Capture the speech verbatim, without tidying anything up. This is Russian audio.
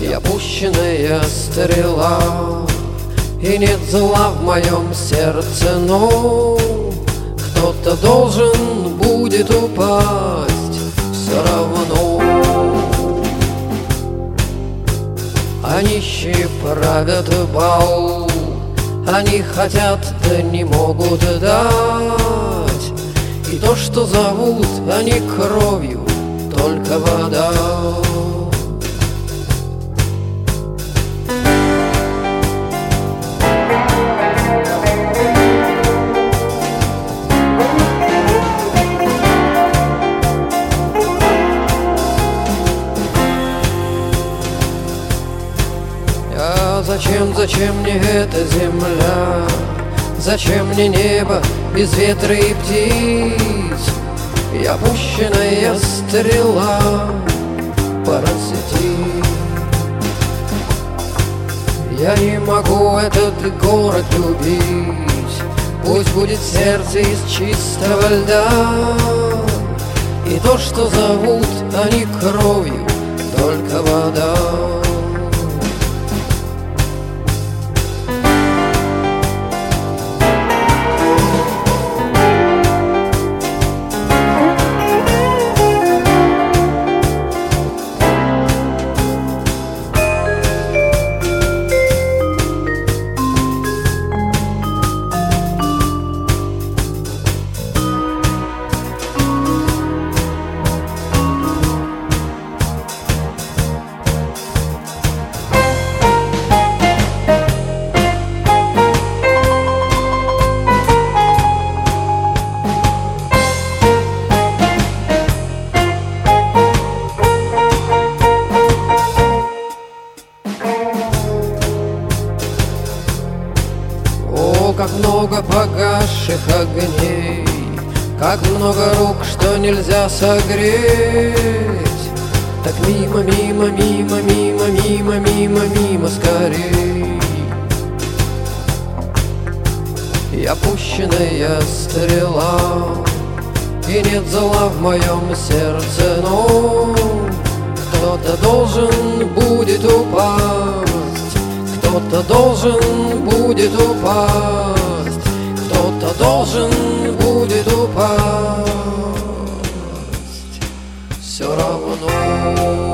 Я пущенная стрела, и нет зла в моем сердце, но кто-то должен будет упасть все равно. А нищие правят бал, они хотят, да не могут дать. И то, что зовут они кровью, только вода. А зачем, зачем мне эта земля? Зачем мне небо без ветра и птиц? Я пущенная стрела по рассети. Я не могу этот город любить, пусть будет сердце из чистого льда. И то, что зовут они кровью, только вода. Как много погасших огней, как много рук, что нельзя согреть. Так мимо, мимо, мимо, мимо, мимо, мимо, мимо скорей. Я пущенная стрела, и нет зла в моем сердце, но кто-то должен будет упасть. Кто-то должен будет упасть, кто-то должен будет упасть, все равно.